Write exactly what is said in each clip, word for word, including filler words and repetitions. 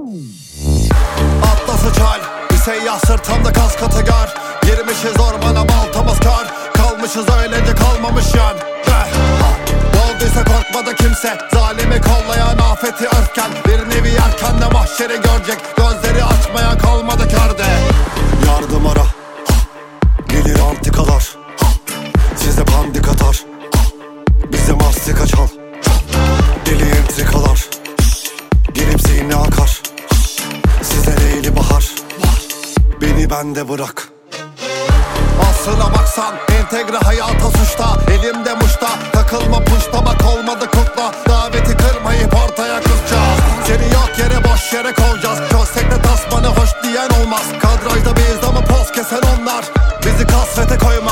Atlası çal, bir seyyah sırtımda kaskatı gar. Girmişiz ormana baltamız kar. Kalmışız öylece kalmamış yan. Dolduysa korkmadı kimse, zalimi kollayan afeti örtken. Bir nevi yerken de mahşeri görecek, gözleri açmayan kalmadı kerde. Yardım ara, gelir antikalar. Size pandik atar, bize mastika çal. Deli entrikalar, gelip zihni akar. Size leyli bahar, beni bende bırak. Aslına baksan entegre hayata suçta. Elimde muşta, takılma puşta. Bak olmadı kutla, daveti kırmayıp ortaya kıracağız. Seni yok yere boş yere koyacağız. Köstekte tasmanı hoş diyen olmaz. Kadrajda biz ama poz kesen onlar. Bizi kasvete koyma.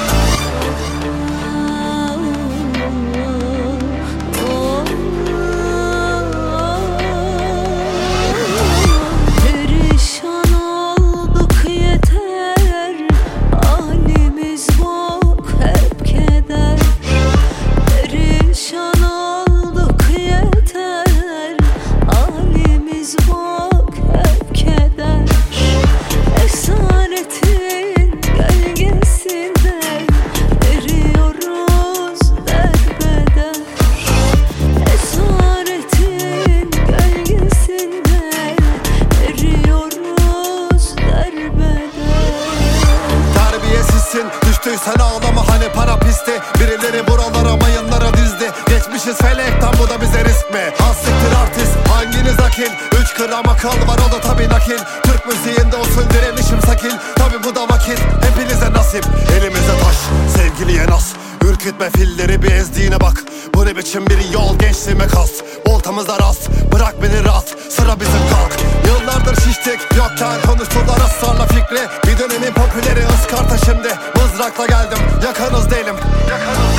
Düştüysen ağlama hani para pisti. Birileri buralara mayınlara dizdi. Geçmişiz felekten, bu da bize risk mi? Hassiktir artist, hanginiz akil? Üç gram akıl var, o da tabi nakil. Türk müziğinde usul direnişim sakil. Tabi bu da vakit, hepinize nasip. Elimize taş, sevgiliye nas. Ürkütme filleri, bir ezdiğine bak. Bu ne biçim bir yol, gençliğime kas. Voltamızda rast, bırak beni rahat. Sıra bizim kalk. Yıllardır şiştik, yokken konuştular ısrarla fikri. Bir dönemin popüleri ıskarta şimdi. Mızrakla geldim, yakanız değilim. Yakanız